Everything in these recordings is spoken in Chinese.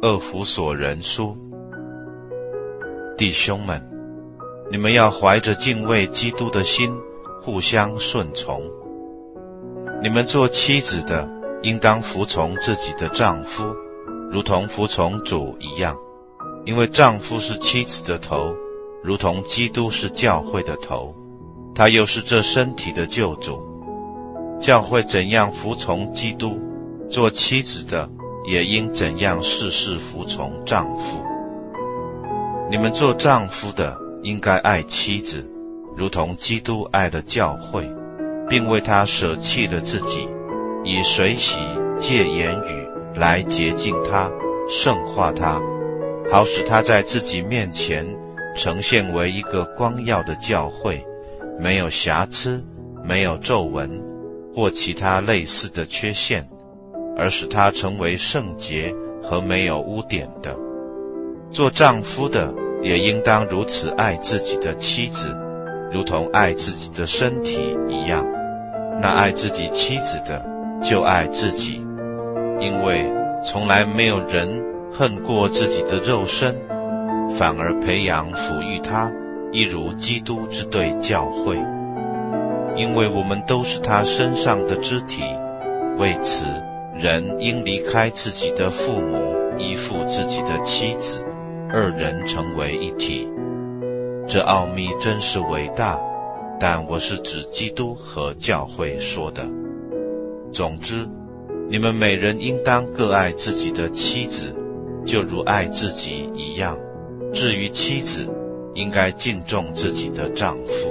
厄弗所人书。弟兄们，你们要怀着敬畏基督的心，互相顺从。你们做妻子的，应当服从自己的丈夫，如同服从主一样。因为丈夫是妻子的头，如同基督是教会的头，他又是这身体的救主。教会怎样服从基督，做妻子的也应怎样事事服从丈夫。你们做丈夫的，应该爱妻子，如同基督爱了教会，并为他舍弃了自己，以水洗借言语来洁净他，圣化他，好使他在自己面前呈现为一个光耀的教会，没有瑕疵，没有皱纹或其他类似的缺陷，而使他成为圣洁和没有污点的。做丈夫的也应当如此爱自己的妻子，如同爱自己的身体一样。那爱自己妻子的，就爱自己，因为从来没有人恨过自己的肉身，反而培养抚育他，一如基督之对教会。因为我们都是他身上的肢体，为此人应离开自己的父母，依附自己的妻子，二人成为一体。这奥秘真是伟大，但我是指基督和教会说的。总之，你们每人应当各爱自己的妻子，就如爱自己一样。至于妻子，应该敬重自己的丈夫。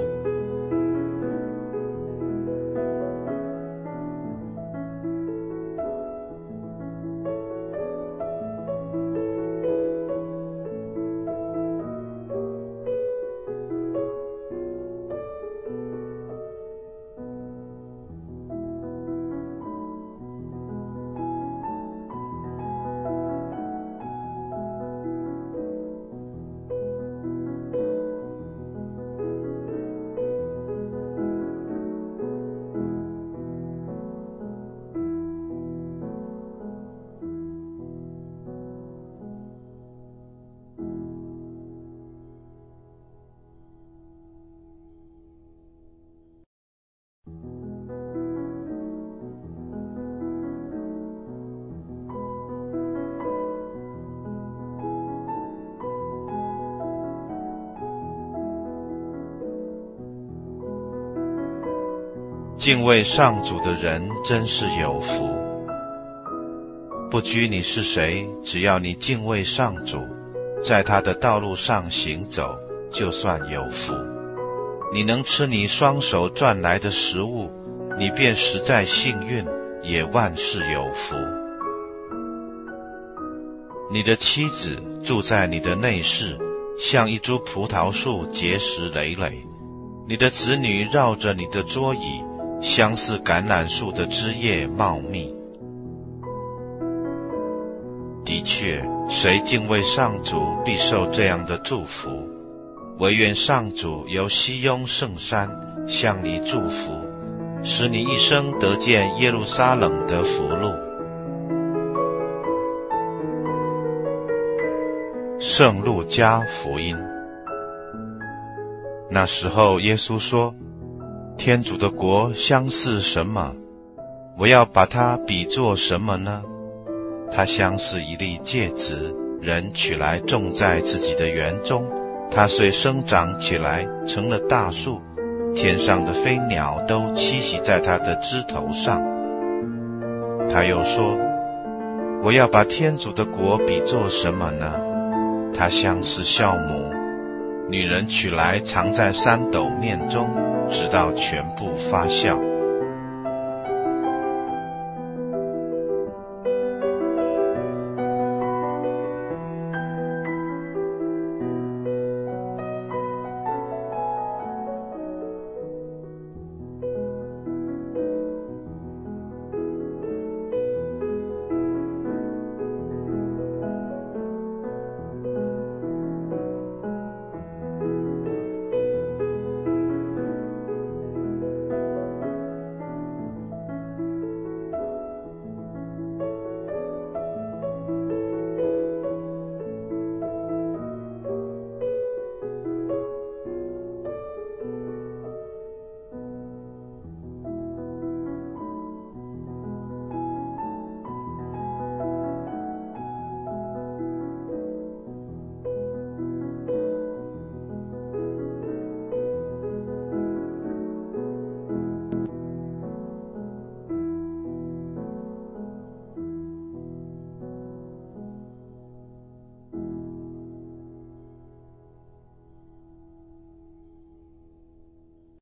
敬畏上主的人真是有福。不拘你是谁，只要你敬畏上主，在他的道路上行走，就算有福。你能吃你双手赚来的食物，你便实在幸运，也万事有福。你的妻子住在你的内室，像一株葡萄树结实累累。你的子女绕着你的桌椅，相似橄榄树的枝叶茂密。的确，谁敬畏上主，必受这样的祝福。惟愿上主由西雍圣山向你祝福，使你一生得见耶路撒冷的福禄。圣路加福音。那时候耶稣说，天主的国相似什么？我要把它比作什么呢？它相似一粒芥子，人取来种在自己的园中，它遂生长起来，成了大树，天上的飞鸟都栖息在它的枝头上。他又说，我要把天主的国比作什么呢？它相似酵母，女人取来藏在3斗面中，直到全部发酵。